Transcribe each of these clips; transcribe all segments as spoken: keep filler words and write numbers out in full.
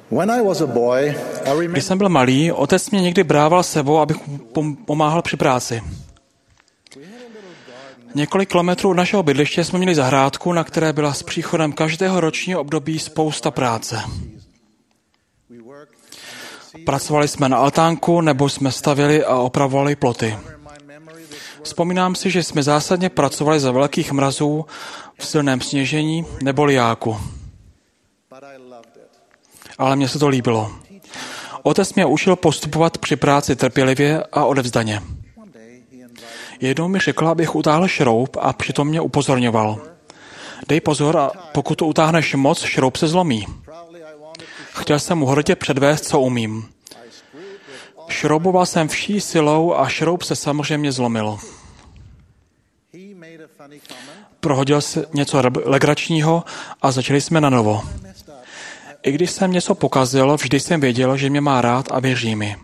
Když jsem byl malý, otec mě někdy brával sebou, abych mu pomáhal při práci. Několik kilometrů od našeho bydliště jsme měli zahrádku, na které byla s příchodem každého ročního období spousta práce. Pracovali jsme na altánku, nebo jsme stavěli a opravovali ploty. Vzpomínám si, že jsme zásadně pracovali za velkých mrazů, v silném sněžení nebo lijáku. Ale mně se to líbilo. Otec mě učil postupovat při práci trpělivě a odevzdaně. Jednou mi řekl, abych utáhl šroub a přitom mě upozorňoval. Dej pozor, a pokud to utáhneš moc, šroub se zlomí. Chtěl jsem mu hrdě předvést, co umím. Šrouboval jsem vší silou a šroub se samozřejmě zlomil. Prohodil se něco legračního a začali jsme na novo. I když jsem něco pokazil, vždy jsem věděl, že mě má rád a věří mi.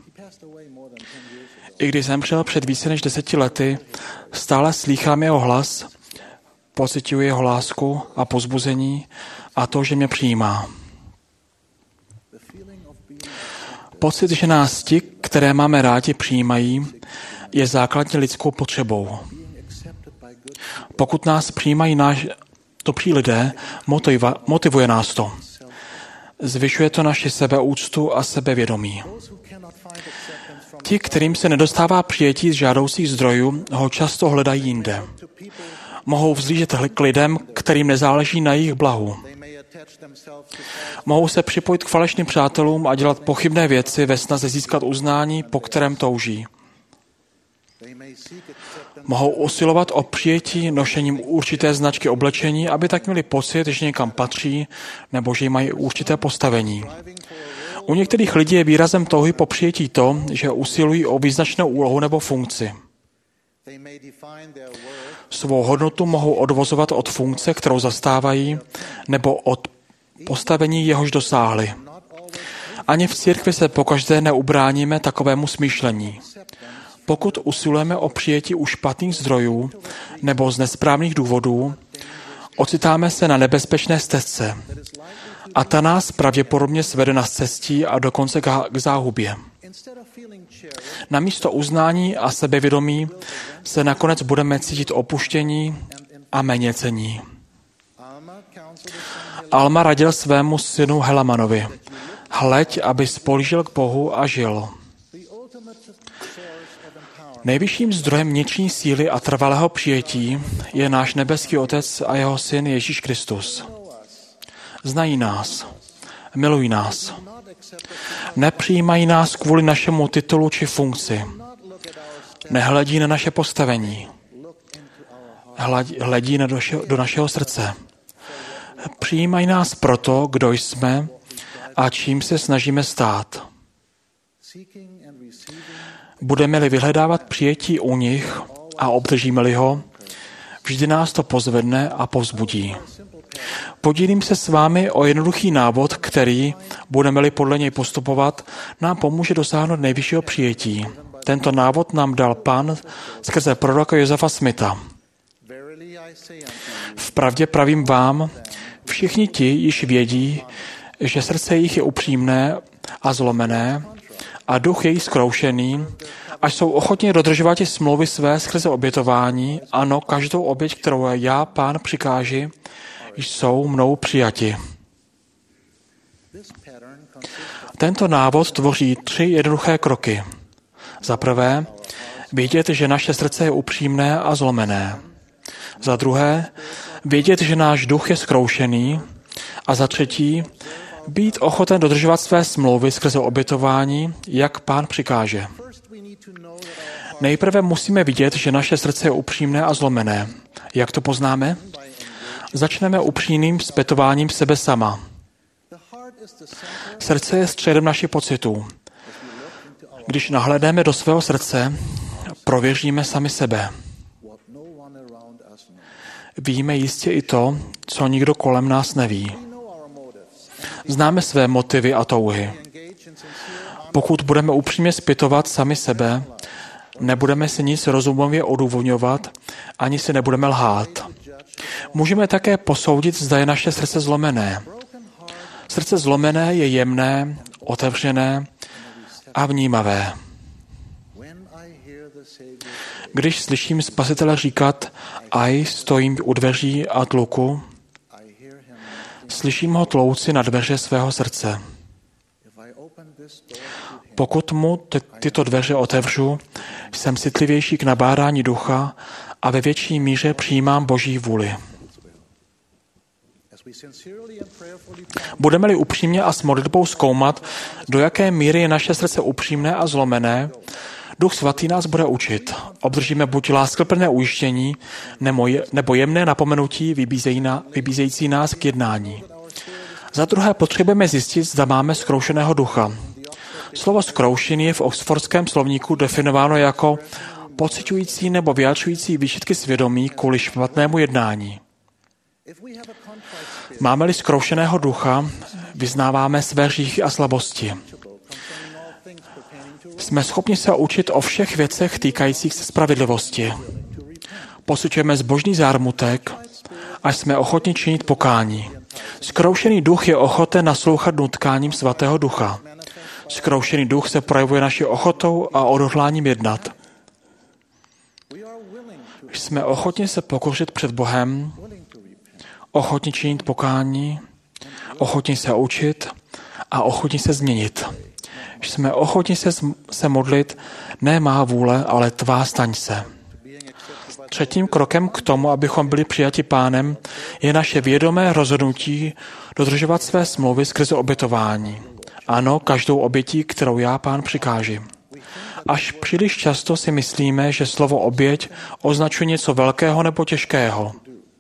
I když zemřel před více než deseti lety, stále slýchám jeho hlas, pociťuji jeho lásku a povzbuzení a to, že mě přijímá. Pocit, že nás ti, které máme rádi, přijímají, je základně lidskou potřebou. Pokud nás přijímají náš dobří lidé, motiva, motivuje nás to. Zvyšuje to naši sebeúctu a sebevědomí. Ti, kterým se nedostává přijetí z žádoucích zdrojů, ho často hledají jinde. Mohou vzlížet k lidem, kterým nezáleží na jejich blahu. Mohou se připojit k falešným přátelům a dělat pochybné věci ve snaze získat uznání, po kterém touží. Mohou usilovat o přijetí nošením určité značky oblečení, aby tak měli pocit, že někam patří nebo že mají určité postavení. U některých lidí je výrazem touhy po přijetí to, že usilují o význačnou úlohu nebo funkci. Svou hodnotu mohou odvozovat od funkce, kterou zastávají, nebo od postavení, jehož dosáhli. Ani v církvi se pokaždé neubráníme takovému smýšlení. Pokud usilujeme o přijetí u špatných zdrojů nebo z nesprávných důvodů, ocitáme se na nebezpečné stezce. A ta nás pravděpodobně svede na cestí a dokonce k záhubě. Namísto uznání a sebevědomí se nakonec budeme cítit opuštění a méněcení. Alma radil svému synu Helamanovi: hleď, aby spolížil k Bohu a žil. Nejvyšším zdrojem vnitřní síly a trvalého přijetí je náš nebeský Otec a jeho syn Ježíš Kristus. Znají nás, milují nás. Nepřijímají nás kvůli našemu titulu či funkci. Nehledí na naše postavení. Hledí do našeho srdce. Přijímají nás proto, kdo jsme a čím se snažíme stát. Budeme-li vyhledávat přijetí u nich a obdržíme-li ho, vždy nás to pozvedne a povzbudí. Podílím se s vámi o jednoduchý návod, který, budeme-li podle něj postupovat, nám pomůže dosáhnout nejvyššího přijetí. Tento návod nám dal Pán skrze proroka Josefa Smitha. Vpravdě pravím vám, všichni ti již vědí, že srdce jich je upřímné a zlomené a duch je jich zkroušený, až jsou ochotni dodržovat i smlouvy své skrze obětování, ano, každou oběť, kterou já, Pán, přikáži, jsou mnou přijati. Tento návod tvoří tři jednoduché kroky. Za prvé, vědět, že naše srdce je upřímné a zlomené. Za druhé, vědět, že náš duch je zkroušený. A za třetí, být ochoten dodržovat své smlouvy skrze obětování, jak Pán přikáže. Nejprve musíme vidět, že naše srdce je upřímné a zlomené. Jak to poznáme? Začneme upřímným zpětováním sebe sama. Srdce je středem našich pocitů. Když nahlédneme do svého srdce, prověříme sami sebe. Víme jistě i to, co nikdo kolem nás neví. Známe své motivy a touhy. Pokud budeme upřímně zpytovat sami sebe, nebudeme si nic rozumově odůvodňovat, ani si nebudeme lhát. Můžeme také posoudit, zda je naše srdce zlomené. Srdce zlomené je jemné, otevřené a vnímavé. Když slyším Spasitele říkat, aj stojím u dveří a tluku, slyším ho tlouci na dveře svého srdce. Pokud mu ty, tyto dveře otevřu, jsem citlivější k nabádání ducha a ve větší míře přijímám Boží vůli. Budeme-li upřímně a s modlitbou zkoumat, do jaké míry je naše srdce upřímné a zlomené, Duch Svatý nás bude učit. Obdržíme buď láskyplné ujištění, nebo jemné napomenutí vybízející nás k jednání. Za druhé potřebujeme zjistit, zda máme zkroušeného ducha. Slovo zkroušený je v oxfordském slovníku definováno jako pociťující nebo vyjadřující výčitky svědomí kvůli špatnému jednání. Máme-li zkroušeného ducha, vyznáváme své hříchy a slabosti. Jsme schopni se učit o všech věcech týkajících se spravedlivosti. Pociťujeme zbožný zármutek a jsme ochotni činit pokání. Zkroušený duch je ochoten naslouchat nutkáním Svatého Ducha. Zkroušený duch se projevuje naší ochotou a odhodláním jednat. Jsme ochotni se pokořit před Bohem, ochotni činit pokání, ochotni se učit a ochotni se změnit. Jsme ochotni se, se modlit, ne má vůle, ale tvá staň se. Třetím krokem k tomu, abychom byli přijati Pánem, je naše vědomé rozhodnutí dodržovat své smlouvy skrze obětování. Ano, každou obětí, kterou já, Pán, přikáži. Až příliš často si myslíme, že slovo oběť označuje něco velkého nebo těžkého.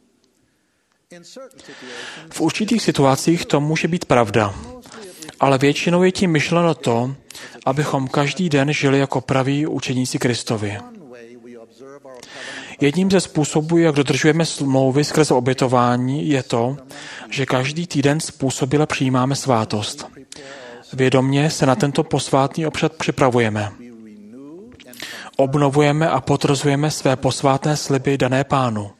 V určitých situacích to může být pravda, ale většinou je tím myšleno to, abychom každý den žili jako praví učeníci Kristovi. Jedním ze způsobů, jak dodržujeme smlouvy skrze obětování, je to, že každý týden způsobile přijímáme svátost. Vědomně se na tento posvátný obřad připravujeme. Obnovujeme a potvrzujeme své posvátné sliby dané Pánu.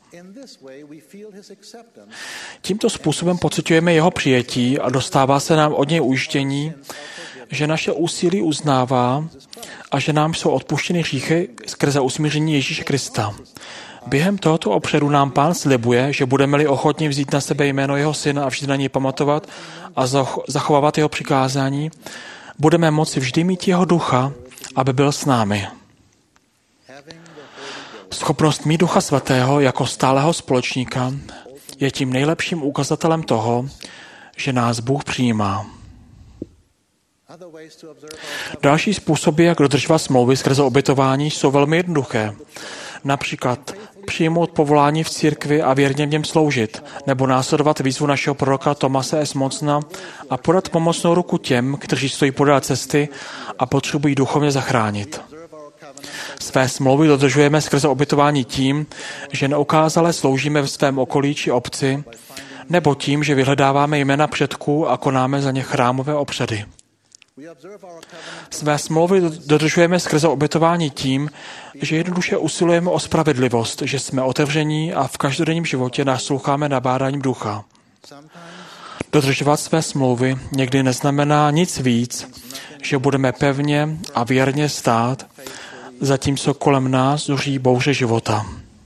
Tímto způsobem pociťujeme jeho přijetí a dostává se nám od něj ujištění, že naše úsilí uznává a že nám jsou odpuštěny hříchy skrze usmíření Ježíše Krista. Během tohoto obřadu nám Pán slibuje, že budeme-li ochotni vzít na sebe jméno jeho syna a vždy na něj pamatovat a zachovávat jeho přikázání, budeme moci vždy mít jeho ducha, aby byl s námi. Schopnost mít Ducha Svatého jako stálého společníka je tím nejlepším ukazatelem toho, že nás Bůh přijímá. Další způsoby, jak dodržovat smlouvy skrze obětování, jsou velmi jednoduché. Například přijmout povolání v církvi a věrně v něm sloužit, nebo následovat výzvu našeho proroka Tomase S. Monsona a podat pomocnou ruku těm, kteří stojí podél cesty a potřebují duchovně zachránit. Své smlouvy dodržujeme skrze obětování tím, že neukázale sloužíme v svém okolí či obci, nebo tím, že vyhledáváme jména předků a konáme za ně chrámové obřady. Své smlouvy dodržujeme skrze obětování tím, že jednoduše usilujeme o spravedlivost, že jsme otevření a v každodenním životě nasloucháme nabádáním ducha. Dodržovat své smlouvy někdy neznamená nic víc, že budeme pevně a věrně stát, zatímco kolem nás zuří bouře života.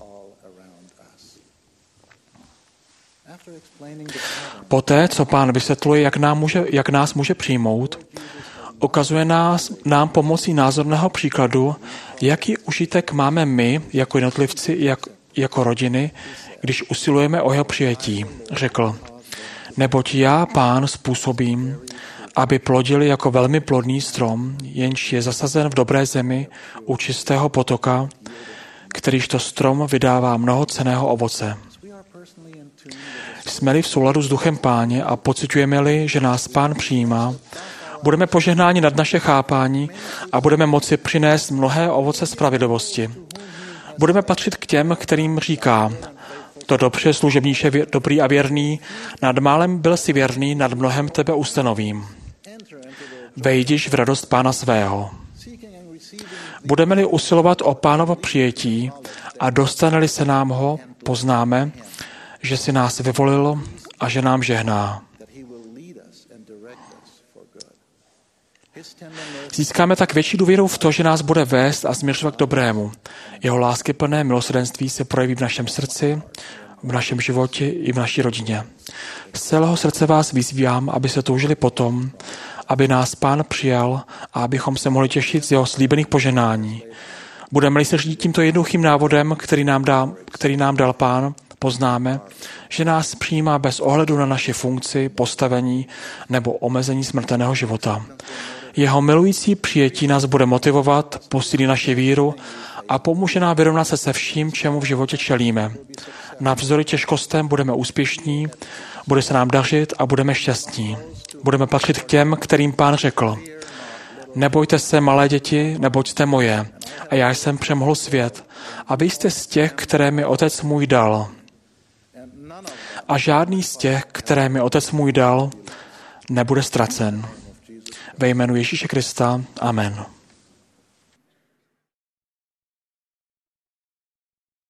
Poté, co Pán vysvětluje, jak, nám může, jak nás může přijmout, ukazuje nás, nám pomocí názorného příkladu, jaký užitek máme my, jako jednotlivci, jak, jako rodiny, když usilujeme o jeho přijetí. Řekl, neboť já, Pán, způsobím, aby plodili jako velmi plodný strom, jenž je zasazen v dobré zemi u čistého potoka, kterýž to strom vydává mnoho cenného ovoce. Jsme-li v souladu s duchem Páně a pociťujeme-li, že nás Pán přijímá, budeme požehnáni nad naše chápání a budeme moci přinést mnohé ovoce spravedlivosti. Budeme patřit k těm, kterým říká, to dobře, služebníče dobrý a věrný, nad málem byl si věrný, nad mnohem tebe ustanovím. Vejdiš v radost Pána svého. Budeme-li usilovat o Pánovo přijetí a dostane-li se nám ho, poznáme, že si nás vyvolil a že nám žehná. Získáme tak větší důvěru v to, že nás bude vést a směřovat k dobrému. Jeho láskyplné milosrdenství se projeví v našem srdci, v našem životě i v naší rodině. Z celého srdce vás vyzývám, aby se toužili potom, aby nás Pán přijal a abychom se mohli těšit z jeho slíbených poženání. Budeme-li se řídit tímto jednoduchým návodem, který nám, dá, který nám dal Pán, poznáme, že nás přijímá bez ohledu na naši funkci, postavení nebo omezení smrtelného života. Jeho milující přijetí nás bude motivovat, posílí naši víru a pomůže nám vyrovnat se se vším, čemu v životě čelíme. Navzdory těžkostem budeme úspěšní, bude se nám dařit a budeme šťastní. Budeme patřit k těm, kterým Pán řekl: Nebojte se, malé děti, neboť jste moje, a já jsem přemohl svět, a vy jste z těch, které mi Otec můj dal. A žádný z těch, které mi Otec můj dal, nebude ztracen. Ve jménu Ježíše Krista. Amen.